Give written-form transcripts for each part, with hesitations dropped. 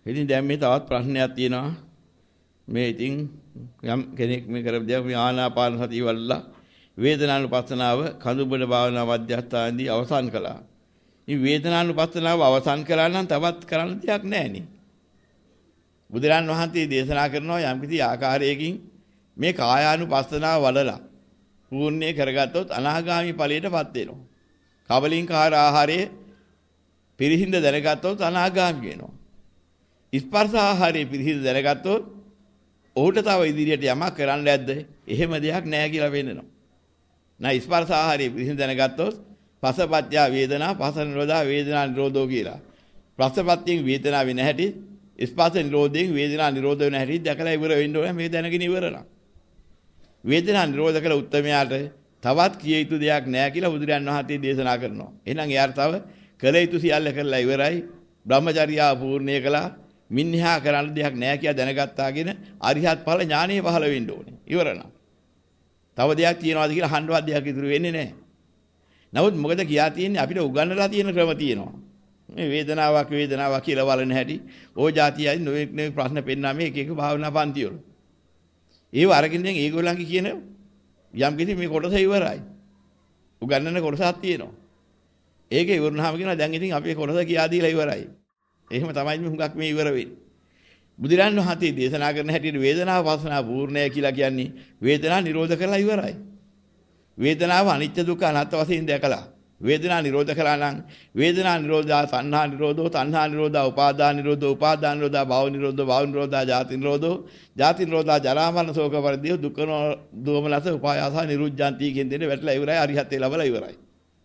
ඉතින් දැන් මේ තවත් ප්‍රශ්නයක් තියෙනවා. මේ ඉතින් යම් කෙනෙක් මේ කරපදියා මේ ආනාපාන සතිය වල්ලා වේදනානුපස්සනාව කඳුබඩ භාවනා මධ්‍යස්ථානදී අවසන් කළා. මේ වේදනානුපස්සනාව අවසන් කළා නම් තවත් කරන්න දෙයක් නැහැ නේ. බුදුරන් වහන්සේ දේශනා කරනවා යම් කිසි ආකාරයකින් මේ කායානුපස්සනාව වඩලා පූර්ණේ කරගත්තොත් අනාගාමි ඵලයටපත් වෙනවා. කබලින්කාර ආහාරයේ පිරිහිඳ දැනගත්තොත් අනාගාමි වෙනවා. ස්පර්ශ ආහාරයේ පිරිහිඳ දැනගත්තොත් ඔහුට තව ඉදිරියට යමක් කරන්න ඇද්ද? එහෙම දෙයක් නැහැ කියලා වෙන්නනවා. නා ස්පර්ශ ආහාරයේ පිරිහිඳ දැනගත්තොත් පසපත්‍ය වේදනා පස නිරෝධා වේදනා නිරෝධෝ කියලා. ප්‍රසපත්‍යෙන් වේදනාව වෙන හැටි ස්පර්ශ නිරෝධයෙන් වේදනා නිරෝධ වෙන හැටි දැකලා ඉවර වෙන්න ඕනේ. මේ දැනගෙන ඉවරලා. වේදනා නිරෝධ කළ උත්තමයාට තවත් කිය යුතු දෙයක් නැහැ කියලා බුදුරජාණන් වහන්සේ දේශනා කරනවා. එහෙනම් එයාට තව කළ යුතු සියල්ල කරලා ඉවරයි. බ්‍රහ්මචර්යාව පූර්ණේ කළා. මින්හා කරන්න දෙයක් නැහැ කියලා දැනගත්තාගෙන අරිහත් ඵල ඥානෙ පහළ වෙන්න ඕනේ. ඉවරනා. තව දෙයක් තියනවාද කියලා අහන්නවත් දෙයක් ඉතුරු වෙන්නේ නැහැ. නමුත් මොකද කියා තියෙන්නේ අපිට උගන්වලා තියෙන ක්‍රම තියෙනවා. මේ වේදනාවක් කියලා වලන හැටි ඕ જાතියයි නොඑක් ප්‍රශ්න පෙන්නනා මේ එක එක භාවනා පන්ති වල. ඒව අරගෙන දැන් ඒගොල්ලන්ගේ කියන යම් කිසි මේ කොටස ඉවරයි. උගන්වන කොටසක් තියෙනවා. ඒක ඉවරනහම කියනවා දැන් ඉතින් අපේ කොටස කියා දීලා ඉවරයි. එහෙම තමයි මේ හුඟක් මේ ඉවර වෙන්නේ. බුදුරන් වහන්සේ දේශනා කරන හැටියට වේදනාව පස්සනා පූර්ණය කියලා කියන්නේ වේදනා නිරෝධ කරලා ඉවරයි. වේදනාව අනිත්‍ය දුක්ඛ අනාත්ම වශයෙන් දැකලා වේදනා නිරෝධ කළා නම් වේදනා නිරෝධා සංහා නිරෝධෝ සංහා නිරෝධා උපාදාන නිරෝධෝ උපාදාන නිරෝධා භව නිරෝධෝ භව නිරෝධා ජාති නිරෝධෝ ජාති නිරෝධා ජරා මරණ ශෝක පරිදේ දුක්ඛ දෝමනස උපායාස නිරුද්ධාන්ති කියන දෙන්නේ වැටලා ඉවරයි අරිහත්ත්වේ ලැබලා ඉවරයි.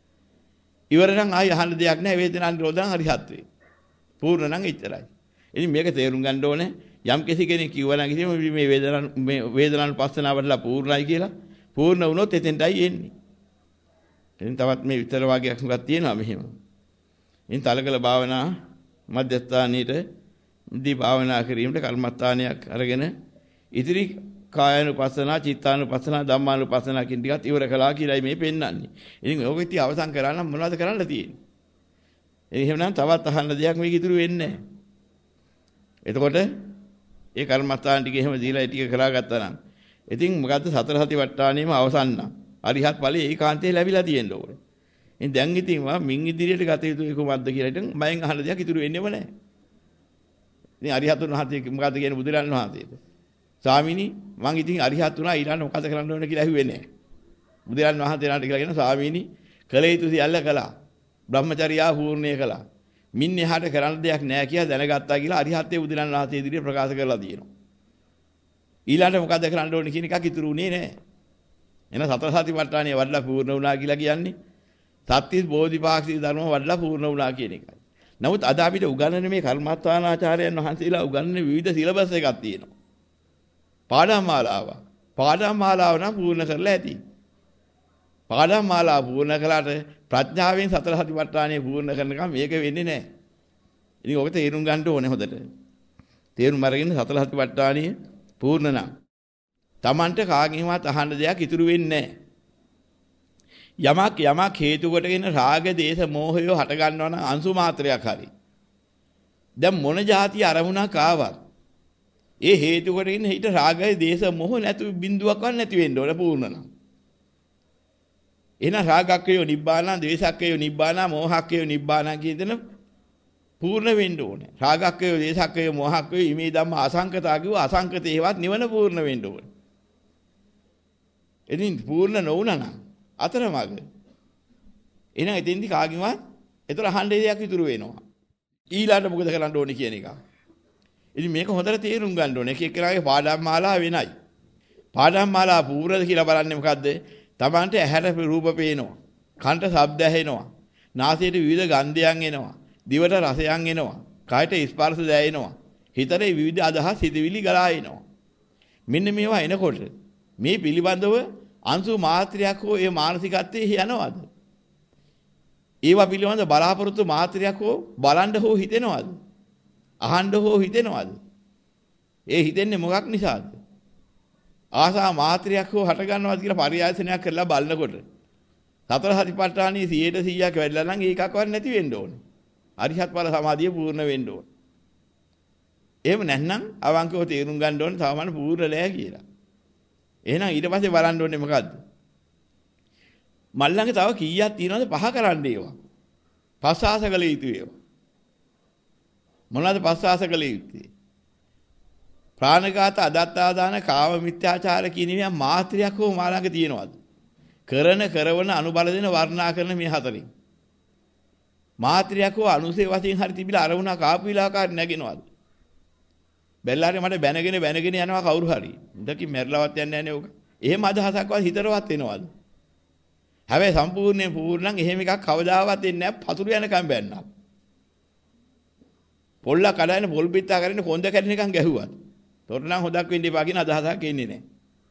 ඉවර නම් ආයි අහන්න දෙයක් නැහැ වේදනා නිරෝධං අරිහත්ත්වේ. පූර්ණ නම් එච්චරයි. ඉතින් මේක තේරුම් ගන්න ඕනේ යම් කෙනෙක් කිව්වා නම් ඉතින් මේ වේදනානුපස්සනාවටලා පූර්ණයි කියලා පූර්ණ වුණොත් එතෙන්ටයි එන්නේ. එතෙන් තවත් මේ විතර වාගයක් මොකක්ද තියෙනවා මෙහෙම. ඉතින් තලකල භාවනා මධ්‍යස්ථානීට දී භාවනා කිරීමට කර්මස්ථානයක් අරගෙන ඉදිරි කායानुපස්සනා, චිත්තානුපස්සනා, ධම්මානුපස්සනා කියන ටිකත් ඉවර කළා කියලායි මේ පෙන්වන්නේ. ඉතින් ඔක ඉතින් අවසන් කරා නම් මොනවද කරන්න තියෙන්නේ? එහෙමනම් තවත් අහන්න දෙයක් මේක ඉතුරු වෙන්නේ නැහැ. එතකොට ඒ කර්මස්ථාන ටික එහෙම දීලා ටික කරාගත්තා නම් ඉතින් මොකද්ද සතර සතිපට්ඨානෙම අවසන් නම් අරිහත් ඵලයේ ඒකාන්තේ ලැබිලා තියෙන්න ඕනේ. ඉතින් දැන් ඉතින් මින් ඉදිරියට ගත යුතු කුමක්ද කියලා ඉතින් මයෙන් අහන්න දෙයක් ඉතුරු වෙන්නේම නැහැ. ඉතින් අරිහතුන් වහන්සේ මොකද්ද කියන්නේ බුදුරන් වහන්සේට? ස්වාමීනි මං ඉතින් අරිහත් වුණා ඊළඟ මොකද කරන්න ඕනේ කියලා ඇහුවේ නැහැ. බුදුරන් වහන්සේලාට කියලා කියන ස්වාමීනි කළ යුතු සියල්ල කළා. බ්‍රහ්මචර්යාව පූර්ණේ කළා. මින් එහාට කරන්න දෙයක් නැහැ කියලා දැනගත්තා කියලා අරිහත්ත්වයේ බුදුරන් වහන්සේ ඉදිරියේ ප්‍රකාශ කරලා තියෙනවා. ඊළඟට මොකද කරන්න ඕනේ කියන එකක් ඉතුරු උනේ නැහැ. එන සතර සතිපට්ඨානිය වඩලා පූර්ණ වුණා කියලා කියන්නේ සත්‍තිස් බෝධිපාක්ෂික ධර්ම වඩලා පූර්ණ වුණා කියන එකයි. නමුත් අද අපිට උගන්වන මේ කර්මස්ථානාචාර්යයන් වහන්සේලා උගන්වන විවිධ සිලබස් එකක් තියෙනවා. පාඩම් මාලාව නම් පූර්ණ කරලා ඇති. පාඩම් මාලාව පූර්ණ කළාට ප්‍රඥාවෙන් සතර සතිපට්ඨානිය පූර්ණ කරනකම් මේක වෙන්නේ නැහැ. ඉතින් ඔක තේරුම් ගන්න ඕනේ හොඳට. තේරුම් අරගෙන සතර සතිපට්ඨානිය පූර්ණ නම් Tamante කාගෙන්වත් අහන්න දෙයක් ඉතුරු වෙන්නේ නැහැ. යමක් හේතු කොටගෙන රාග දේශ මොහය හට ගන්නවා නම් අංශු මාත්‍රයක් හරි. දැන් මොන જાති අරමුණක් ආවත් ඒ හේතු කොටගෙන හිට රාගය දේශ මොහ නැතු බිඳුවක්වත් නැති වෙන්න ඕන පූර්ණ නම්. එහෙනම් රාගක්කය නිබ්බාන, ද්වේෂක්කය නිබ්බාන, මෝහක්කය නිබ්බාන කියන දේ පූර්ණ වෙන්න ඕනේ. රාගක්කය, ද්වේෂක්කය, මෝහක්කය ඉමේ ධම්ම අසංකතා කිව්ව අසංකතේවත් නිවන පූර්ණ වෙන්න ඕනේ. එදින් පූර්ණ නොවුණා නම් අතරමඟ එහෙනම් එතෙන්දි කාගෙන්වත් ඒතර අහන්න දෙයක් ඉතුරු වෙනවා. ඊළාට මොකද කරන්න ඕනේ කියන එක. ඉතින් මේක හොඳට තේරුම් ගන්න ඕනේ. එක එක්කෙනාගේ පාඩම් මාලාව වෙනයි. පාඩම් මාලාව පූර්ණද කියලා බලන්නේ මොකද්ද? Tamante ඇහැට රූප පේනවා. කනට ශබ්ද ඇහෙනවා. නාසයට විවිධ ගන්ධයන් එනවා. දිවට රසයන් එනවා. කයට ස්පර්ශ දැනෙනවා. හිතේ විවිධ අදහස් හිතවිලි ගලා එනවා. මෙන්න මේවා එනකොට මේ පිළිබඳව අංශු මාත්‍රයක් හෝ ඒ මානසිකත්වයේ යනවද? ඒවා පිළිබඳ බලාපොරොත්තු මාත්‍රයක් හෝ බලන්න හෝ හිතෙනවද? අහන්න හෝ හිතෙනවද? ඒ හිතෙන්නේ මොකක් නිසාද? ආසා මාත්‍රයක් හෝ හට ගන්නවද කියලා පරියාසනයක් කරලා බලනකොට සතර සතිපට්ඨානයේ 100%ක් වැඩිලා නම් ඒකක්වත් නැති වෙන්න ඕනේ. අරිහත් ඵල සමාධිය පූර්ණ වෙන්න ඕනේ. එහෙම නැත්නම් අවංකව තේරුම් ගන්න ඕනේ තවමන පූර්ණ නෑ කියලා. එහෙනම් ඊට පස්සේ බලන්න ඕනේ මොකද්ද? මල්ලංගේ තව කීයක් තියෙනවද පහ කරන්න ඒවා. පස්වාස කළ යුතු ඒවා. මොනවාද පස්වාස කළ යුත්තේ? ප්‍රාණඝාත, අදත්තාදාන, කාම මිත්‍යාචාර කියන මේවා මාත්‍රියක් හෝ මාළංග තියෙනවද? කරවන අනුබල දෙන වර්ණනා කරන මේ හතරින්. මාත්‍රියක් හෝ අනුසේ වශයෙන් හරි තිබිලා අරමුණක් ආපු විලාකාර නැගෙනවද? බැල්ලාරේ මට බැනගෙන යනවා කවුරු හරි. ඉඳකින් මැරලවත් යන්නේ නැහැ නේ ඔක. එහෙම අදහසක්වත් හිතරවත් එනවද? හැබැයි සම්පූර්ණයෙන් පූර්ණම් එහෙම එකක් කවදාවත් එන්නේ නැහැ. පතුරු යනකම් බැන්නා. පොල්ල කඩන පොල් පිටා කරගෙන කොන්ද කැඩෙන එකන් ගැහුවා. තොර නම් හොදක් වෙන්න එපා කියන අදහසක් එන්නේ නැහැ.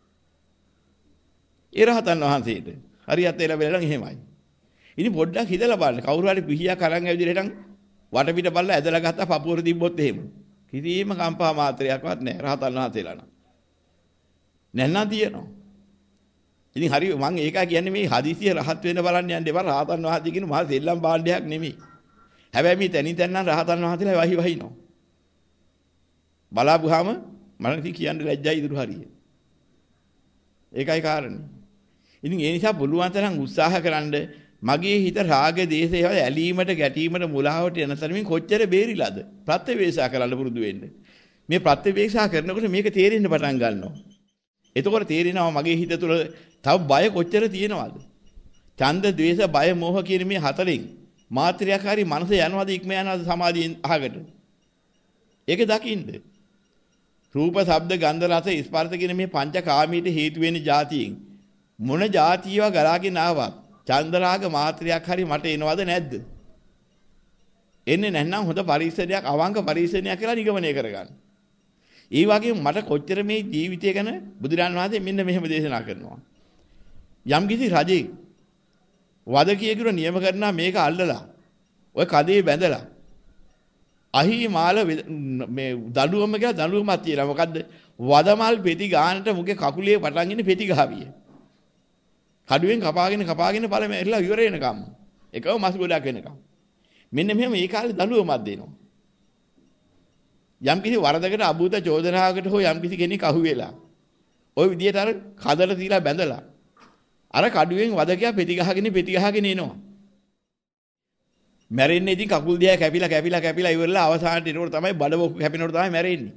ඒ රහතන් වහන්සේට හරියට එළබෙලා නම් එහෙමයි. ඉතින් පොඩ්ඩක් හිතලා බලන්න. කවුරු හරි පිහියක් අරන් ඇවිදින හිටන් වටපිට බලලා ඇදලා ගත්තා පපුවර තිබ්බොත් එහෙම. කිසිම කම්පා මාත්‍රයක්වත් නැහැ රහතන් වහන්සේලා නම්. නැන්නා තියෙනවා. ඉතින් හරි මම ඒකයි කියන්නේ මේ හදිසිය රහත් වෙන්න බලන්න යන්න එපා. රහතන් වහන්සේ කියන මහා සෙල්ලම් භාණ්ඩයක් නෙමෙයි. හැබැයි මේ තනින් තනන් රහතන් වහන්සේලා වහිනවා. බලාපුවාම මම ඉතින් කියන්න ලැජ්ජයි ඉදිරි හරිය. ඒකයි කාරණේ. ඉතින් ඒ නිසා පුළුවන් තරම් උත්සාහ කරන්න මගේ හිත රාග දේශ ඒවා ඇලීමට ගැටීමට මුලාවට යන තරමින් කොච්චර බේරිලාද ප්‍රත්‍යවේක්ෂා කරන්න පුරුදු වෙන්න. මේ ප්‍රත්‍යවේක්ෂා කරනකොට මේක තේරෙන්න පටන් ගන්නවා. එතකොට තේරෙනවා මගේ හිත තුළ තව බය කොච්චර තියෙනවද? ඡන්ද, ද්වේෂ, බය, මෝහ කියන මේ හතරෙන් මාත්‍රියකාරී මනස යනවාද ඉක්ම යනවාද සමාධියෙන් අහකට. ඒක දකින්න. රූප, ශබ්ද, ගන්ධ, රස, ස්පර්ශ කියන මේ පංචකාමීට හේතු වෙන જાතියෙන් මොන જાතියව ගලාගෙන ආවත් චන්දරාග මාත්‍රයක් හරි මට එනවද නැද්ද? එන්නේ නැත්නම් හොඳ පරිශ්‍රණයක් අවංක පරිශ්‍රණයක් කියලා නිගමනය කරගන්න. ඒ වගේම මට කොච්චර මේ ජීවිතය ගැන බුදුරන් වහන්සේ මෙන්න මෙහෙම දේශනා කරනවා. යම් කිසි රජෙක් වදකියෙකුට නියම කරනවා මේක අල්ලලා ඔය කදේ බැඳලා අහි මාල මේ දඬුවම කියලා දඬුවමක් තියෙනවා. මොකද්ද? වදමල් පෙති ගානට මුගේ කකුලේ පටන් ඉන්නේ පෙති ගහවිය. කඩුවෙන් කපාගෙන පළම එట్లా ඉවර වෙනකම්. එකව මස් ගොඩක් වෙනකම්. මෙන්න මෙහෙම මේ කාලේ දඬුවමක් දෙනවා. යම් කිසි වරදකට අභූත චෝදනාවකට හෝ යම් කිසි කෙනෙක් අහු වෙලා ওই විදියට අර කදල තියලා බැඳලා අර කඩුවෙන් වදකියා පෙති ගහගෙන එනවා. මැරෙන්නේ ඉතින් කකුල් දිහා කැපිලා ඉවරලා අවසානට එනකොට තමයි බඩ කැපෙනකොට තමයි මැරෙන්නේ.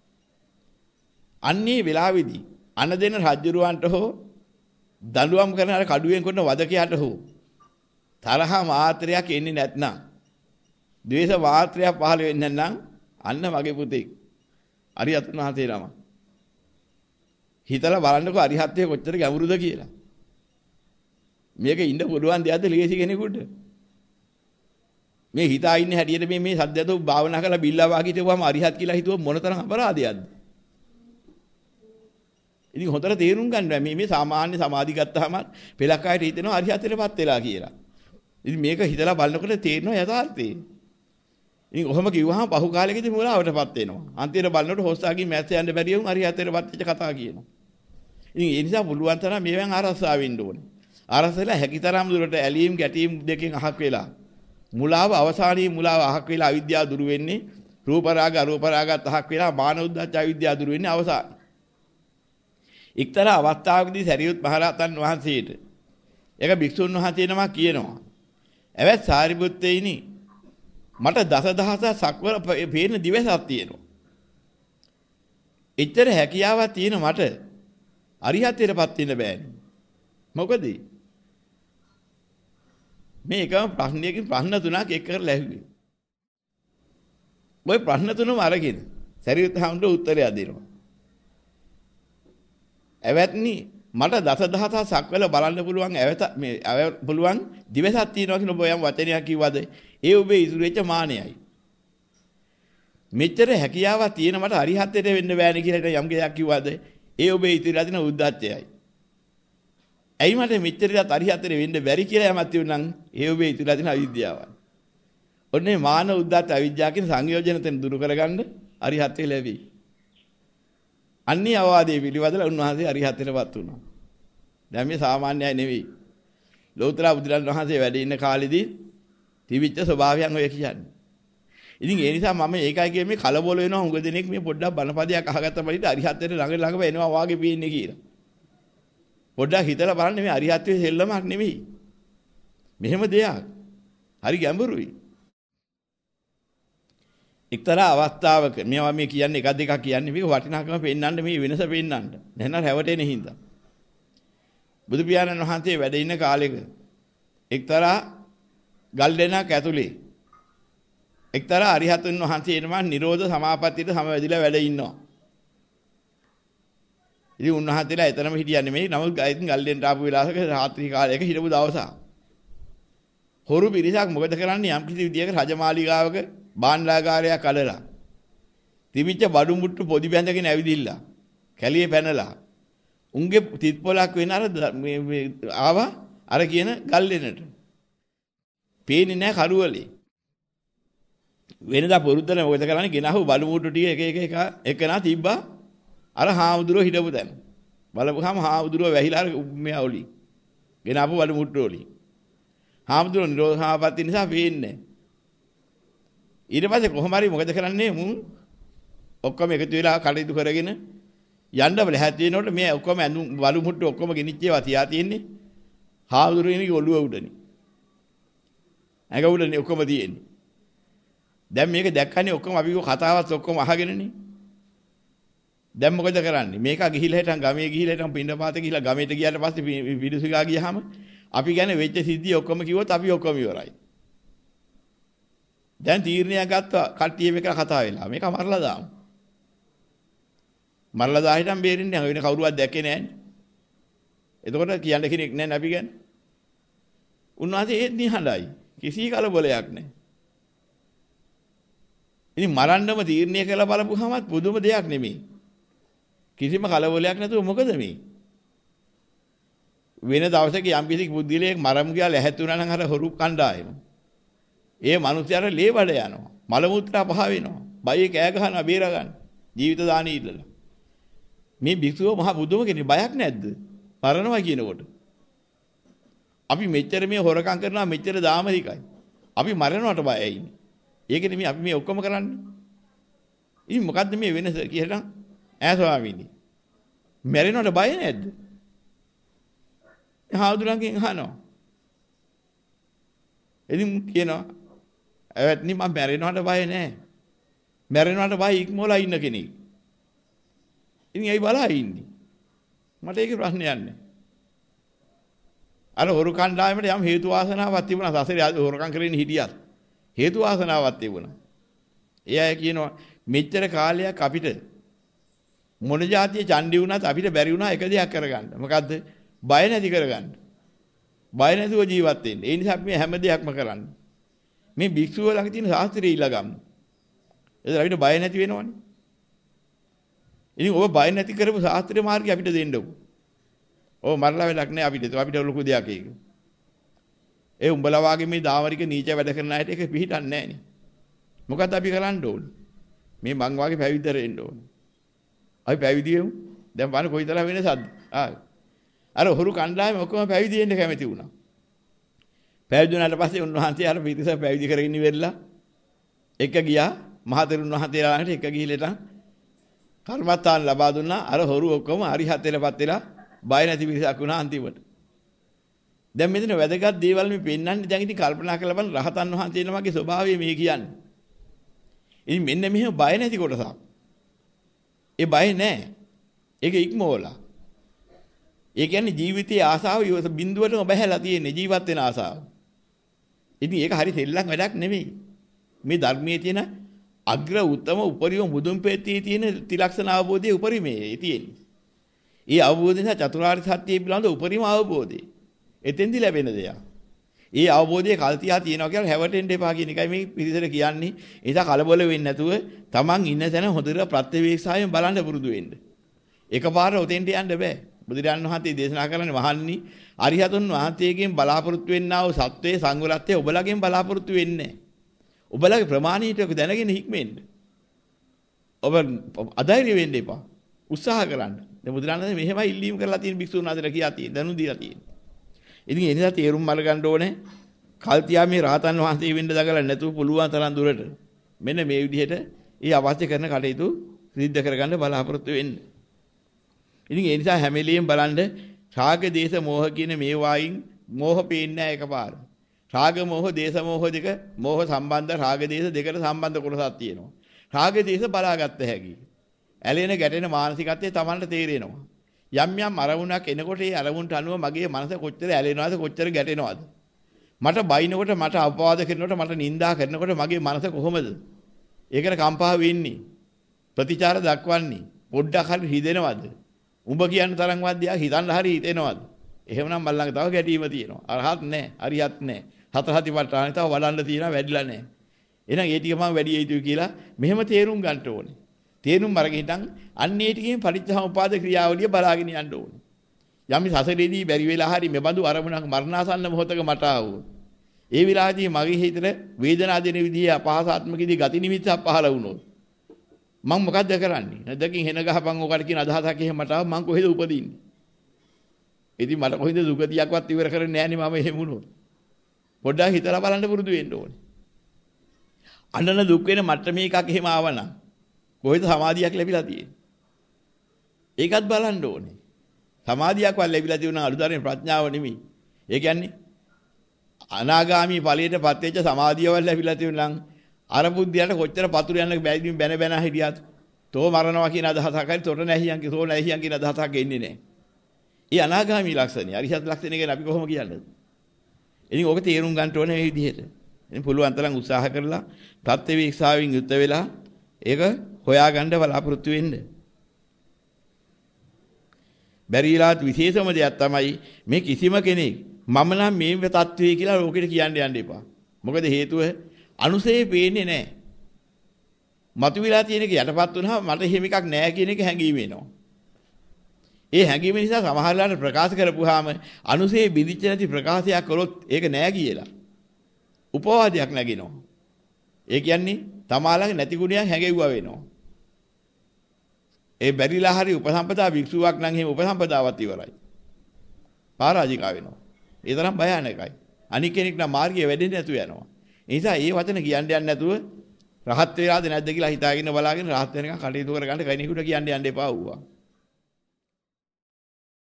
අන්නේ වෙලාවේදී අන දෙන රජුරවන්ට හෝ දඬුවම් කරන අර කඩුවෙන් කරන වදකයාට හෝ තරහ මාත්‍රයක් එන්නේ නැත්නම් ද්වේෂ මාත්‍රයක් පහළ වෙන්නේ නැත්නම් අන්න මගේ පුතේ අරිහතුන් වහන්සේ නම හිතලා බලන්නකෝ අරිහත්ත්වයේ කොච්චර ගැඹුරුද කියලා. මේක ඉන්න පුළුවන් දෙයක්ද ලේසි කෙනෙකුට? මේ හිතා ඉන්න හැටියට මේ සද්දයතු භාවනා කරලා බිල්ලා වාගේ හිටුවාම අරිහත් කියලා හිතුව මොනතරම් අපරාධයක්ද? ඉතින් හොඳට තේරුම් ගන්න මේ සාමාන්‍ය සමාධි ගත්තාම පෙලක් ආයෙත් හිතෙනවා අරිහත්ත්වයටපත් වෙලා කියලා. ඉතින් මේක හිතලා බලනකොට තේරෙනවා යථාර්ථය. ඉතින් ඔහොම කිව්වහම පහු කාලෙකදී මුලාවටපත් වෙනවා. අන්තිමට බලනකොට හොස්සාගේ මැස්ස යන්න බැරි වුන් අරිහත්ත්වයටපත් වෙච්ච කතා කියනවා. ඉතින් ඒ නිසා පුළුවන් තරම් මේවෙන් ආරස්සා වෙන්න ඕනේ. ආරස්සලා හැකිතරම් දුරට ඇලීම් ගැටීම් දෙකෙන් අහක් වෙලා මුලාව අවසානයේ මුලාව අහක් වෙලා අවිද්‍යාව දුරු වෙන්නේ රූප රාග අරූප රාගත් අහක් වෙලා මාන උද්දච්ච අවිද්‍යාව දුරු වෙන්නේ අවසාන. එක්තරා අවස්ථාවකදී සරියුත් මහරහතන් වහන්සේට එක භික්ෂුන් වහන්සේ නමක් කියනවා "එවත් සාරිපුත්තේනි මට දසදහසක් සක්වල පේන දිවසක් තියෙනවා. එච්චර හැකියාවක් තියෙන මට අරිහත්ත්වයටපත් වෙන්න බෑනේ. මොකද මේ එකම ප්‍රශ්නයකින් ප්‍රශ්න තුනක් එක් කරලා ඇහුවේ. ওই ප්‍රශ්න තුනම අරගෙන සරියුත් හාමුදුරුවෝ උත්තරය දෙනවා. "එවත්නි මට දසදහසක් සක්වල බලන්න පුළුවන් පුළුවන් දිවසක් තියෙනවා කියන ඔබ යම් වචනයක් කිව්වද? ඒ ඔබේ ඉතුරු වෙච්ච මානයයි. මෙච්චර හැකියාවක් තියෙන මට අරිහත්ත්වයට වෙන්න බෑනේ කියලා යම් දෙයක් කිව්වද? ඒ ඔබේ ඉතිරිලා තියෙන උද්දච්චයයි. ඇයි මට මෙච්චරට අරිහත්ත්වයට වෙන්න බැරි කියලා යමක් තියුණනම් ඒ ඔබේ ඉතිරිලා තියෙන අවිද්‍යාවයි. ඔන්නේ මාන උද්දච්ච අවිද්‍යාව කියන සංයෝජන තෙන් දුරු කරගන්න අරිහත්ත්වය ලැබෙයි. අන්නේ අවවාදයේ පිළිවදලා උන්වහන්සේ අරිහත්ත්වයටපත් වුණා. දැන් මේ සාමාන්‍යයි නෙවෙයි. ලෝතර බුදුරන් වහන්සේ වැඩ ඉන්න කාලෙදී තිබිච්ච ස්වභාවයන් ඔය කියන්නේ. ඉතින් ඒ නිසා මම ඒකයි කියන්නේ මේ කලබල වෙනවා හුඟ දෙනෙක් මේ පොඩ්ඩක් බණපදයක් අහගත්ත පරිදි අරිහත්ත්වයට ළඟ එනවා වාගේ පේන්නේ කියලා. පොඩ්ඩක් හිතලා බලන්න මේ අරිහත්ත්වයේ සෙල්ලමක් නෙමෙයි. මෙහෙම දෙයක්. හරි ගැඹුරුයි. එක්තරා අවස්ථාවක මේවා මේ කියන්නේ එක දෙකක් කියන්නේ මේක වටිනාකම පෙන්වන්න මේ වෙනස පෙන්වන්න. නැත්නම් රැවටෙන හින්දා. බුදු පියාණන් වහන්සේ වැඩ ඉන්න කාලෙක එක්තරා ගල්ලෙනක් ඇතුලේ එක්තරා අරිහතුන් වහන්සේ එනවා නිරෝධ සමාපත්තියට සමවැදිලා වැඩ ඉන්නවා. ඉතින් උන්වහන්සේලා එතනම හිටියන්නේ නෙමෙයි. නමුත් ගල්ලෙන්ට ආපු වෙලාවක රාත්‍රී කාලයක හිටපු දවසක්. හොරු පිරිසක් මොකද කරන්නේ යම් කිසි විදියක රජමාලිගාවක බාණ්ඩාගාරයක් අඩලා. තිබිච්ච බඩු මුට්ටු පොඩි බැඳගෙන ඇවිදිලා. කැලියේ පැනලා. උන්ගේ තිත්පොලක් වෙන අර ආවා අර කියන ගල්ලෙනට. පේන්නේ නැහැ කරුවලේ. වෙනදා පුරුද්දන මොකද කරන්නේ ගෙනහුව බඩු මුට්ටු ටික එක එකනා තිබ්බා. අර හාමුදුරුවෝ හිටපු තැන. බලපුවාම හාමුදුරුවෝ වැහිලා අර මෙයා ඔලි. ගෙනාපු බඩු මුට්ටු ඔලි. හාමුදුරුවෝ නිරෝධ සමාපatti නිසා පේන්නේ. ඊට පස්සේ කොහොම හරි මොකද කරන්නේ මුන් ඔක්කොම එකතු වෙලා කටයුතු කරගෙන යන්න බල හැදෙනකොට මේ ඔක්කොම ඇඳුම් වලු මුට්ටු ඔක්කොම ගෙනිච්ච ඒවා තියා තියෙන්නේ හාමුදුරුවෝගේ ඔළුව උඩනේ. ඇඟ උඩනේ ඔක්කොම තියෙන්නේ. දැන් මේක දැක්කනේ ඔක්කොම අපි කතාවත් ඔක්කොම අහගෙනනේ. දැන් මොකද කරන්නේ? මේක ගිහිල්ලා හිටන් ගමේ ගිහිල්ලා හිටන් පින්නපාත ගිහිල්ලා ගමේට ගියාට පස්සේ පිඩුසිකා ගියාම අපි කියන්නේ වෙච්ච සිද්ධිය ඔක්කොම කිව්වොත් අපි ඔක්කොම ඉවරයි. දැන් තීරණයක් ගත්තා කට්ටිය මේක කතා වෙලා. මේක මරලා දාමු. මරලා දාහිටන් බේරෙන්නේ නැහැ. වෙන කවුරුවත් දැක්කේ නැහැනේ. එතකොට කියන්න කෙනෙක් නැහැ අපි ගැන. උන්වහන්සේ ඒත් නිහඬයි. කිසි කලබලයක් නැහැ. ඉතින් මරන්නම තීරණය කළා බලපුවාමත් පුදුම දෙයක් නෙමෙයි. කිසිම කලබලයක් නැතුව මොකද මේ? වෙන දවසක යම් කිසි බුද්ධිලයක් මරමු කියලා ලැහැත්තුනා නම් අර හොරු කණ්ඩායම. ඒ මිනිස්යාට ලේ බඩ යනවා. මල මුත්‍රා පහ වෙනවා. බයේ කෑ ගහනවා බේර ගන්න. ජීවිත දානෙ ඉල්ලලා. මේ භික්ෂුව මහ බුදුම කෙනෙක් බයක් නැද්ද? මරනවා කියනකොට. අපි මෙච්චර මේ හොරකම් කරනවා මෙච්චර දාමරිකයි. අපි මරනවට බයයි ඉන්නේ. ඒකනේ මේ අපි මේ ඔක්කොම කරන්නේ. ඉතින් මොකද්ද මේ වෙනස කියලා ඈ ස්වාමීනි. මැරෙනවට බය නැද්ද? හාමුදුරන්ගෙන් අහනවා. ඉතින් කියනවා ඇවැත්නි මම මැරෙනවට බය නැහැ. මැරෙනවට බය ඉක්මවලා ඉන්න කෙනෙක්. ඉතින් ඇයි බලා ඉන්නේ? මට ඒකේ ප්‍රශ්නයක් නැහැ. අර හොරු කණ්ඩායමට යම් හේතු වාසනාවක් තිබුණා. සසරේ හොරකම් කරගෙන හිටියත් හේතු වාසනාවක් තිබුණා. ඒ අය කියනවා මෙච්චර කාලයක් අපිට මොන જાතිය චණ්ඩි වුණත් අපිට බැරි වුණා එක දෙයක් කරගන්න. මොකද්ද? බය නැති කරගන්න. බය නැතුව ජීවත් වෙන්න. ඒ නිසා අපි මේ හැම දෙයක්ම කරන්නේ. මේ භික්ෂුව ළඟ තියෙන ශාස්ත්‍රය ඊළඟ ගන්න. එතන අපිට බය නැති වෙනවනේ. ඉතින් ඔබ බය නැති කරපු ශාස්ත්‍රීය මාර්ගය අපිට දෙන්නකෝ. ඔව් මරලා වෙලක් නැහැ අපිට. අපිට ලොකු දෙයක් ඒක. ඒ උඹලා වාගේ මේ දාවරික නීච වැඩ කරන අයට ඒක පිළිහිටන්නේ නැහැ නේ. මොකද්ද අපි කරන්න ඕනේ? මේ මං වාගේ පැවිද්දට එන්න ඕනේ. අපි පැවිදි වෙමු. දැන් බලන්න කොයිතරම් වෙනසක්ද? අර හොරු කණ්ඩායම ඔක්කොම පැවිදි වෙන්න කැමති වුණා. පැවිදි වුණාට පස්සේ උන්වහන්සේ අර පිරිස පැවිදි කරගෙන ඉවරලා එක ගියා මහතෙරුන් වහන්සේලා ළඟට එක ගිහිල්ලා කර්මස්ථාන ලබා දුන්නා. අර හොරු ඔක්කොම අරිහත්ත්වයටපත් වෙලා බය නැති පිරිසක් වුණා අන්තිමට. දැන් මෙතන වැදගත් දේවල් මේ පෙන්වන්නේ. දැන් ඉතින් කල්පනා කරලා බලන්න රහතන් වහන්සේ නමගේ ස්වභාවය මේ කියන්නේ. ඉතින් මෙන්න මෙහෙම බය නැති කොටසක්. ඒ බය නැහැ. ඒක ඉක්මවලා. ඒ කියන්නේ ජීවිතයේ ආසාව බිඳුවටම බහැලා තියෙන්නේ ජීවත් වෙන ආසාව. ඉතින් ඒක හරි සෙල්ලම් වැඩක් නෙමෙයි. මේ ධර්මයේ තියෙන අග්‍ර උත්තම උපරිම මුදුන් පෙත්තේ තියෙන ත්‍රිලක්ෂණ අවබෝධයේ උපරිමයේ තියෙන්නේ. ඒ අවබෝධය නිසා චතුරාර්ය සත්‍ය පිළිබඳ උපරිම අවබෝධය. එතෙන්දි ලැබෙන දෙයක්. ඒ අවබෝධයේ කල්තියා තියෙනවා කියලා හැවටෙන්න එපා කියන එකයි මේ පිළිසර කියන්නේ. ඒ නිසා කලබල වෙන්නේ නැතුව Taman ඉන්න තැන හොඳට ප්‍රත්‍යවේක්ෂාවෙන් බලන්න පුරුදු වෙන්න. එකපාර ඔතෙන්ට යන්න බෑ. බුදුරජාණන් වහන්සේ දේශනා කරන්නේ මහන්නි අරිහතුන් වහන්සේගෙන් බලාපොරොත්තු වෙන්නා වූ සත්වයේ සංවරත්වයේ ඔබලගෙන් බලාපොරොත්තු වෙන්නේ නැහැ. ඔබලගේ ප්‍රමාණීයටක දැනගෙන හික්මෙන්න. ඔබ අධෛර්ය වෙන්න එපා. උත්සාහ කරන්න. දැන් බුදුරජාණන් මෙහෙමයි ඉල්ලීම් කරලා තියෙන භික්ෂුන් වහන්සේලා කියා තියෙන දනු දීලා තියෙන. ඉතින් ඒ නිසා තේරුම් අරගන්න ඕනේ කල්තියා මේ රහතන් වහන්සේ වෙන්න දගලා නැතුව පුළුවන් තරම් දුරට මෙන්න මේ විදිහට ඒ අවශ්‍ය කරන කටයුතු සිද්ධ කරගන්න බලාපොරොත්තු වෙන්න. ඉතින් ඒ නිසා හැම වෙලෙම බලන්න රාග දේශ මොහ කියන මේ වයින් මොහ පේන්නේ නැහැ එකපාර. රාග මොහ දේශ මොහ දෙක මොහ සම්බන්ධ රාග දේශ දෙකට සම්බන්ධ කොටසක් තියෙනවා. රාග දේශ බලාගත්ත හැකි. ඇලෙන ගැටෙන මානසිකත්වයේ Tamanට තේරෙනවා. යම් යම් අරමුණක් එනකොට ඒ අරමුණට අනුව මගේ මනස කොච්චර ඇලෙනවද කොච්චර ගැටෙනවද? මට බයිනකොට මට අපවාද කරනකොට මට නිඳා කරනකොට මගේ මනස කොහොමද? ඒකට කම්පා වෙන්නේ. ප්‍රතිචාර දක්වන්නේ. පොඩ්ඩක් හරි හිතෙනවද? උඹ කියන තරම්වත් දියා හිතන්න හරි හිතෙනවද? එහෙමනම් මල්ලඟ තව ගැටීම තියෙනවා. අරහත් නැහැ. හරියත් නැහැ. හතර හතිපට්ඨානෙ තව වඩන්න තියෙනවා වැඩිලා නැහැ. එහෙනම් ඒ ටික මම වැඩි යුතුයි කියලා මෙහෙම තේරුම් ගන්න ඕනේ. තේරුම් අරගෙන හිටන් අන්න ඒ ටිකෙන් පරිච්ඡාමපාද ක්‍රියාවලිය බලාගෙන යන්න ඕනේ. යම් සසරේදී බැරි වෙලා හරි මෙබඳු අරමුණක් මරණාසන්න මොහොතක මට ආවොත් ඒ විලාදී මගේ හිතට වේදනාව දෙන විදිහේ අපහාසාත්මකදී ගති නිමිත්තක් පහළ වුණොත් මම මොකද්ද කරන්නේ? නැදකින් හෙන ගහපන් ඔකට කියන අදහසක් එහෙම මට ආව මං කොහෙද උපදින්නේ? ඉතින් මට කොහෙද දුකතියක්වත් ඉවර කරන්නේ නැහනේ මම එහෙම වුණොත්. පොඩ්ඩක් හිතලා බලන්න පුරුදු වෙන්න ඕනේ. අඬන දුක් වෙන මට්ටමේ එකක් එහෙම ආවනම් කොහෙද සමාධියක් ලැබිලා තියෙන්නේ? ඒකත් බලන්න ඕනේ. සමාධියක්වත් ලැබිලා තියෙන අලුතරේ ප්‍රඥාව නෙමෙයි. ඒ කියන්නේ අනාගාමී ඵලයටපත් වෙච්ච සමාධියවත් ලැබිලා තියෙනනම් අර බුද්ධියට කොච්චර පතුරු යන බැයිදින් බැන හිටියත් තෝ මරනවා කියන අදහසක් හරි තොට නැහියන් තෝ නැහියන් කියන අදහසක් එන්නේ නැහැ. ඒ අනාගාමී ලක්ෂණය. අරිහත් ලක්ෂණය ගැන අපි කොහොම කියන්නේ? ඉතින් ඕක තේරුම් ගන්න ඕනේ මේ විදිහට. ඉතින් පුළුවන් තරම් උත්සාහ කරලා தත්ත්ව වික්ෂාවෙන් යුත් වෙලා ඒක හොයාගන්න බලාපොරොත්තු වෙන්න. බැරිලාත් විශේෂම දෙයක් තමයි මේ කිසිම කෙනෙක් මම නම් මේ තත්ත්වයේ කියලා ලෝකෙට කියන්න යන්න එපා. මොකද හේතුව අනුසේ පේන්නේ නැහැ. මතුවලා තියෙන එක යටපත් වුණාම මට එහෙම එකක් නැහැ කියන එක හැඟීම එනවා. ඒ හැඟීම නිසා සමහර වෙලාවට ප්‍රකාශ කරපුවාම අනුසේ බිඳිච්ච නැති ප්‍රකාශයක් කළොත් ඒක නැහැ කියලා. උපවාදයක් නැගිනවා. ඒ කියන්නේ තමාලගේ නැති ගුණයක් හැඟෙව්වා වෙනවා. ඒ බැරිලා හරි උපසම්පදා භික්ෂුවක් නම් එහෙම උපසම්පදාවත් ඉවරයි. පරාජිකා වෙනවා. ඒ තරම් භයානකයි. අනික් කෙනෙක් නම් මාර්ගය වැඩෙන්නේ නැතුව යනවා. ඒ නිසා මේ වචන කියන්න යන්නේ නැතුව රහත් වේලාද නැද්ද කියලා හිතාගෙන බලාගෙන රහත් වෙනකන් කටයුතු කරගන්න කෙනෙකුට කියන්න යන්න එපා වුණා.